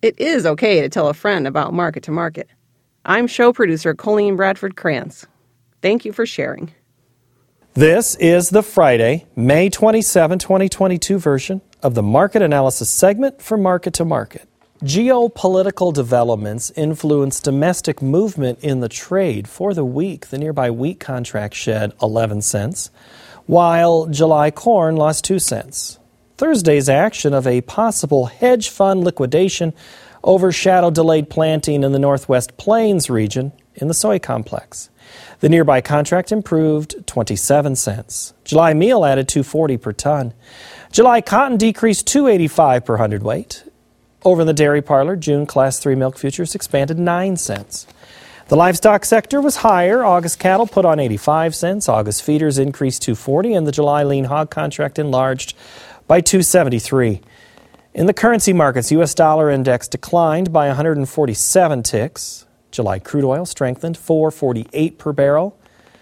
it is okay to tell a friend about Market to Market. I'm show producer Colleen Bradford Krantz. Thank you for sharing. This is the Friday, May 27, 2022 version of the Market Analysis segment for Market to Market. Geopolitical developments influence domestic movement in the trade. For the week, the nearby wheat contract shed 11 cents, while July corn lost 2 cents. Thursday's action of a possible hedge fund liquidation overshadowed delayed planting in the Northwest Plains region in the soy complex. The nearby contract improved 27 cents. July meal added $2.40 per ton. July cotton decreased $2.85 per hundredweight. Over in the dairy parlor, June Class 3 milk futures expanded 9 cents. The livestock sector was higher. August cattle put on 85 cents. August feeders increased $2.40, and the July lean hog contract enlarged by $2.73. In the currency markets, U.S. dollar index declined by 147 ticks. July crude oil strengthened $4.48 per barrel.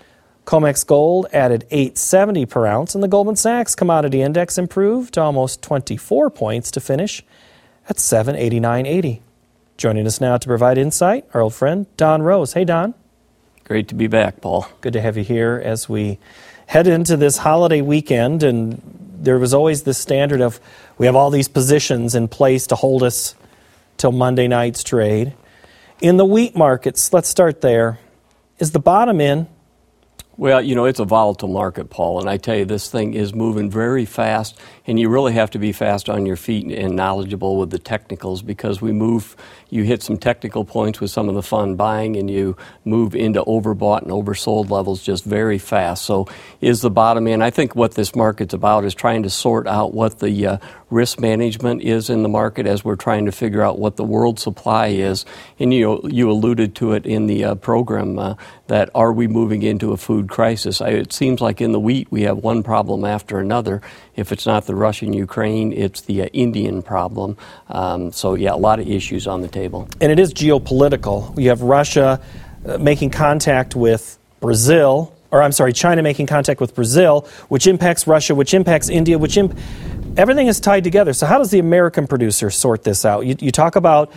COMEX gold added $8.70 per ounce, and the Goldman Sachs commodity index improved almost 24 points to finish at 789.80. Joining us now to provide insight, our old friend Don Rose. Hey, Don. Great to be back, Paul. Good to have you here as we head into this holiday weekend. And there was always this standard of we have all these positions in place to hold us till Monday night's trade. In the wheat markets, let's start there. Is the bottom in? Well, it's a volatile market, Paul, and I tell you, this thing is moving very fast, and you really have to be fast on your feet and knowledgeable with the technicals because you hit some technical points with some of the fund buying, and you move into overbought and oversold levels just very fast. So is the bottom in? I think what this market's about is trying to sort out what the risk management is in the market as we're trying to figure out what the world supply is. And you alluded to it in the program that are we moving into a food crisis? It seems like in the wheat we have one problem after another. If it's not the Russian-Ukraine, it's the Indian problem. So, a lot of issues on the table. And it is geopolitical. You have Russia making contact with Brazil, China making contact with Brazil, which impacts Russia, which impacts India, everything is tied together. So how does the American producer sort this out? You talk about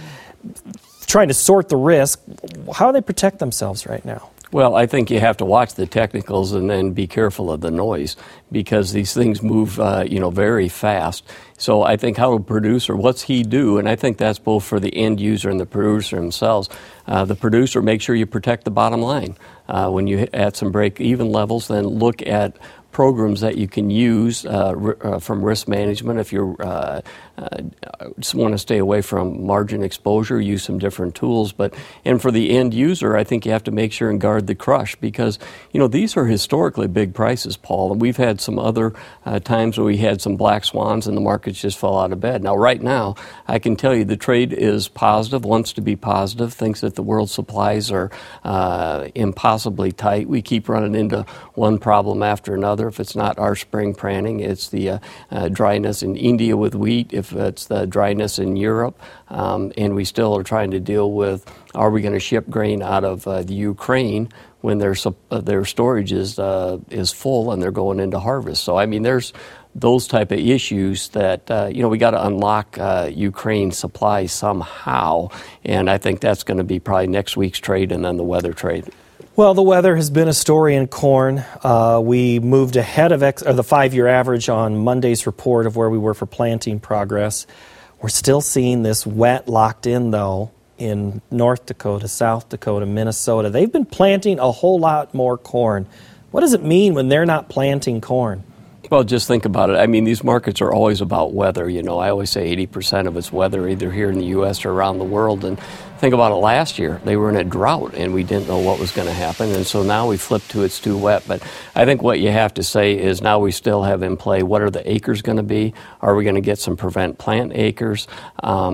trying to sort the risk. How do they protect themselves right now? Well, I think you have to watch the technicals and then be careful of the noise because these things move, very fast. So I think how a producer, what's he do? And I think that's both for the end user and the producer themselves. The producer, make sure you protect the bottom line. When you at some break-even levels, then look at programs that you can use from risk management. If you just want to stay away from margin exposure, use some different tools. And for the end user, I think you have to make sure and guard the crush because, these are historically big prices, Paul. And we've had some other times where we had some black swans and the markets just fell out of bed. Now, right now, I can tell you the trade is positive, wants to be positive, thinks that the world supplies are impossibly tight. We keep running into one problem after another. If it's not our spring planting, it's the dryness in India with wheat. If it's the dryness in Europe, and we still are trying to deal with, are we going to ship grain out of the Ukraine when their storage is full and they're going into harvest? So, there's those type of issues that, we got to unlock Ukraine supply somehow, and I think that's going to be probably next week's trade and then the weather trade. Well, the weather has been a story in corn. We moved ahead of the 5-year average on Monday's report of where we were for planting progress. We're still seeing this wet locked in, though, in North Dakota, South Dakota, Minnesota. They've been planting a whole lot more corn. What does it mean when they're not planting corn? Well, just think about it. These markets are always about weather. I always say 80% of it's weather, either here in the U.S. or around the world. And think about it last year. They were in a drought, and we didn't know what was going to happen. And so now we flipped to it's too wet. But I think what you have to say is now we still have in play, what are the acres going to be? Are we going to get some prevent plant acres? Are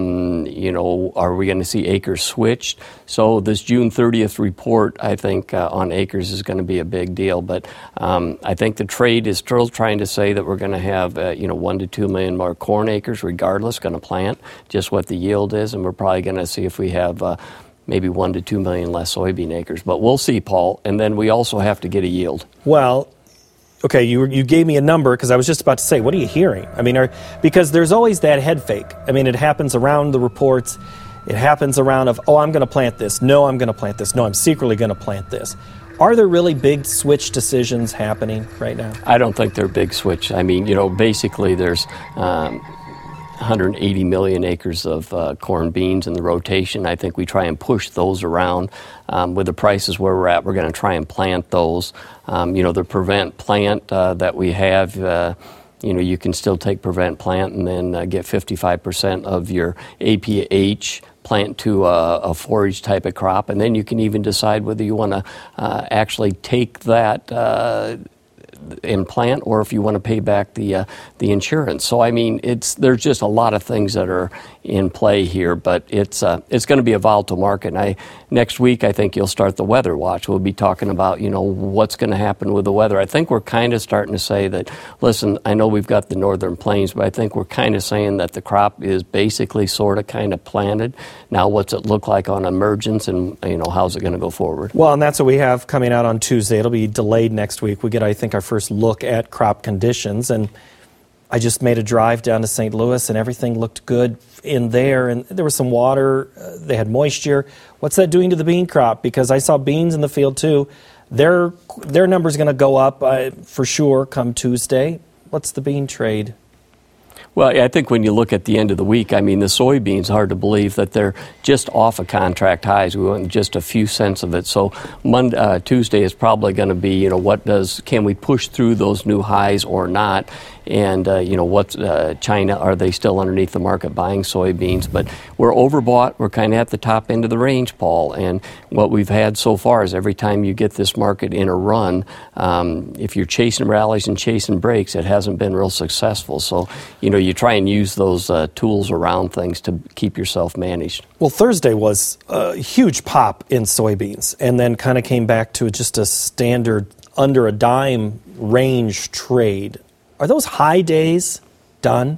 we going to see acres switched? So this June 30th report, I think, on acres is going to be a big deal. But I think the trade is still trying to say that we're going to have, 1 to 2 million more corn acres, regardless, going to plant just what the yield is. And we're probably going to see if we have maybe 1 to 2 million less soybean acres. But we'll see, Paul. And then we also have to get a yield. Well, Okay, you gave me a number because I was just about to say, what are you hearing? I mean, because there's always that head fake. I mean, it happens around the reports. It happens around of, oh, I'm going to plant this. No, I'm going to plant this. No, I'm secretly going to plant this. Are there really big switch decisions happening right now? I don't think they're big switch. I mean, basically there's 180 million acres of corn beans in the rotation. I think we try and push those around. With the prices where we're at, we're going to try and plant those. The prevent plant that we have, you can still take prevent plant and then get 55% of your APH plant to a forage type of crop, and then you can even decide whether you want to actually take that and plant, or if you want to pay back the insurance. So I mean, there's just a lot of things that are in play here, but it's going to be a volatile market. And next week I think you'll start the weather watch. We'll be talking about what's going to happen with the weather. I think we're kind of starting to say that, listen, I know we've got the northern plains, but I think we're kind of saying that the crop is basically sort of kind of planted. Now what's it look like on emergence, and how's it going to go forward? Well, and that's what we have coming out on Tuesday. It'll be delayed next week. We get, I think, our first look at crop conditions, and I just made a drive down to St. Louis, and everything looked good in there, and there was some water. They had moisture. What's that doing to the bean crop? Because I saw beans in the field too. Their number's going to go up for sure come Tuesday. What's the bean trade? Well, I think when you look at the end of the week, I mean, the soybeans, hard to believe that they're just off of contract highs. We went just a few cents of it. So Tuesday is probably going to be, can we push through those new highs or not? And, what's China, are they still underneath the market buying soybeans? But we're overbought. We're kind of at the top end of the range, Paul. And what we've had so far is every time you get this market in a run, if you're chasing rallies and chasing breaks, it hasn't been real successful. So, you try and use those tools around things to keep yourself managed. Well, Thursday was a huge pop in soybeans, and then kind of came back to just a standard under a dime range trade. Are those high days done?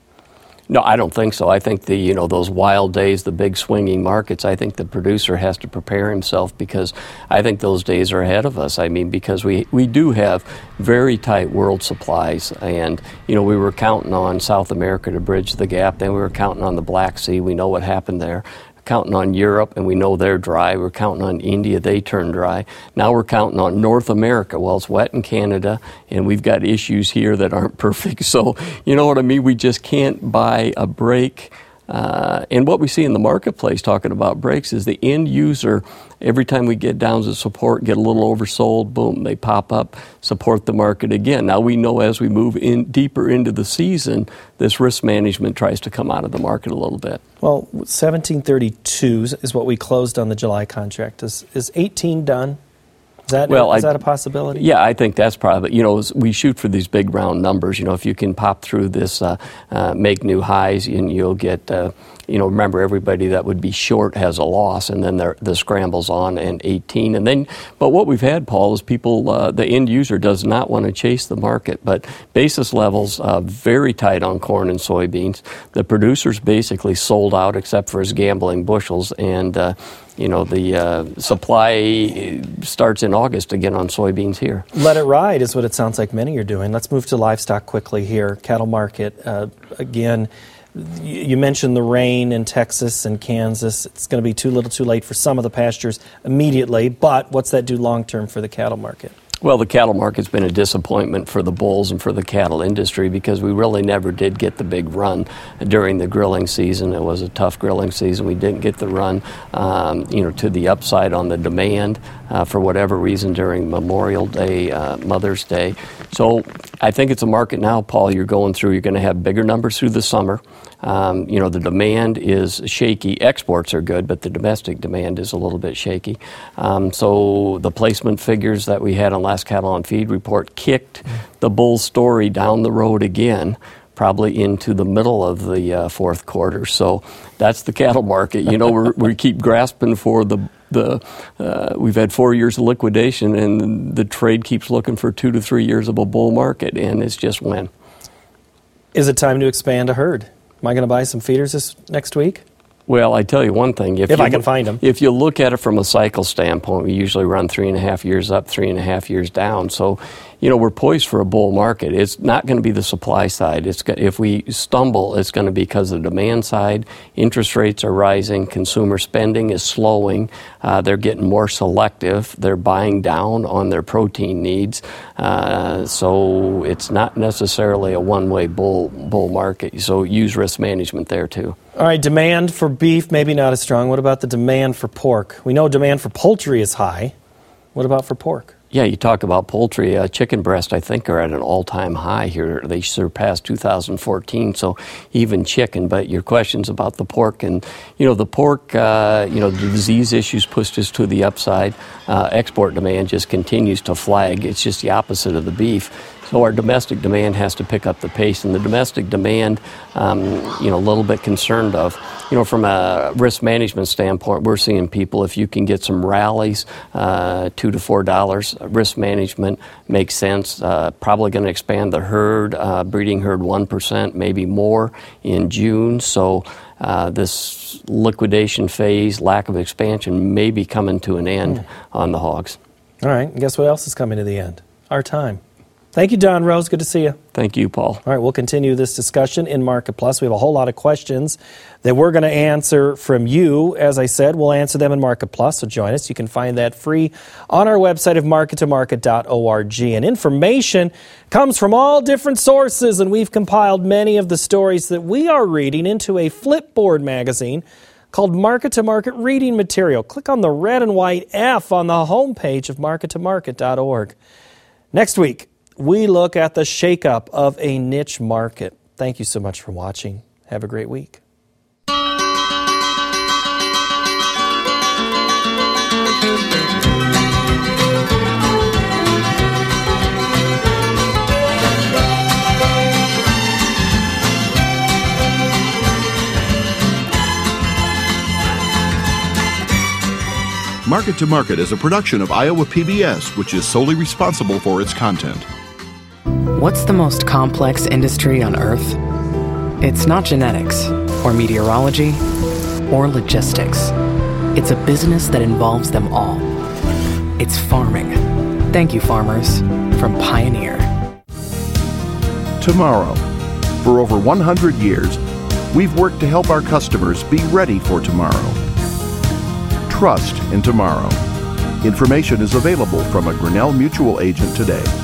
No, I don't think so. I think those wild days, the big swinging markets, I think the producer has to prepare himself, because I think those days are ahead of us. I mean, because we do have very tight world supplies, and we were counting on South America to bridge the gap. Then we were counting on the Black Sea. We know what happened there. Counting on Europe, and we know they're dry. We're counting on India, they turn dry. Now we're counting on North America. Well, it's wet in Canada, and we've got issues here that aren't perfect. So, you know what I mean? We just can't buy a break. And what we see in the marketplace, talking about breaks, is the end user, every time we get down to support, get a little oversold, boom, they pop up, support the market again. Now we know as we move in deeper into the season, this risk management tries to come out of the market a little bit. Well, 1732 is what we closed on the July contract. Is 18 done? Is that a possibility? Yeah, I think that's probably, we shoot for these big round numbers. If you can pop through this, make new highs, and you'll get, remember, everybody that would be short has a loss, and then the scramble's on and 18. And then, but what we've had, Paul, is people, the end user does not want to chase the market, but basis levels very tight on corn and soybeans. The producer's basically sold out except for his gambling bushels, and the supply starts in August again on soybeans here. Let it ride is what it sounds like many are doing. Let's move to livestock quickly here. Cattle market, again, you mentioned the rain in Texas and Kansas. It's going to be too little too late for some of the pastures immediately, but what's that do long term for the cattle market? Well, the cattle market's been a disappointment for the bulls and for the cattle industry, because we really never did get the big run during the grilling season. It was a tough grilling season. We didn't get the run, to the upside on the demand for whatever reason during Memorial Day, Mother's Day. So I think it's a market now, Paul, you're going through. You're going to have bigger numbers through the summer. The demand is shaky. Exports are good, but the domestic demand is a little bit shaky. So the placement figures that we had on last Cattle on Feed report kicked the bull story down the road again, probably into the middle of the fourth quarter. So that's the cattle market. We keep grasping for we've had 4 years of liquidation, and the trade keeps looking for 2 to 3 years of a bull market, and it's just when. Is it time to expand a herd? Am I going to buy some feeders this next week? Well, I tell you one thing. If I can find them. If you look at it from a cycle standpoint, we usually run 3.5 years up, 3.5 years down. So, we're poised for a bull market. It's not going to be the supply side. If we stumble, it's going to be because of the demand side. Interest rates are rising. Consumer spending is slowing. They're getting more selective. They're buying down on their protein needs. So it's not necessarily a one-way bull market. So use risk management there too. All right, demand for beef, maybe not as strong. What about the demand for pork? We know demand for poultry is high. What about for pork? Yeah, you talk about poultry. Chicken breast, I think, are at an all-time high here. They surpassed 2014, so even chicken. But your question's about the pork. And, the pork, the disease issues pushed us to the upside. Export demand just continues to flag. It's just the opposite of the beef. So our domestic demand has to pick up the pace. And the domestic demand, a little bit concerned of. From a risk management standpoint, we're seeing people, if you can get some rallies, $2 to $4, risk management makes sense. Probably going to expand the herd, breeding herd 1%, maybe more in June. So this liquidation phase, lack of expansion, may be coming to an end on the hogs. All right. And guess what else is coming to the end? Our time. Thank you, Don Rose. Good to see you. Thank you, Paul. All right, we'll continue this discussion in Market Plus. We have a whole lot of questions that we're going to answer from you. As I said, we'll answer them in Market Plus, so join us. You can find that free on our website of markettomarket.org. And information comes from all different sources, and we've compiled many of the stories that we are reading into a Flipboard magazine called Market to Market Reading Material. Click on the red and white F on the homepage of markettomarket.org. Next week, we look at the shakeup of a niche market. Thank you so much for watching. Have a great week. Market to Market is a production of Iowa PBS, which is solely responsible for its content. What's the most complex industry on Earth? It's not genetics, or meteorology, or logistics. It's a business that involves them all. It's farming. Thank you, farmers, from Pioneer. Tomorrow. For over 100 years, we've worked to help our customers be ready for tomorrow. Trust in tomorrow. Information is available from a Grinnell Mutual agent today.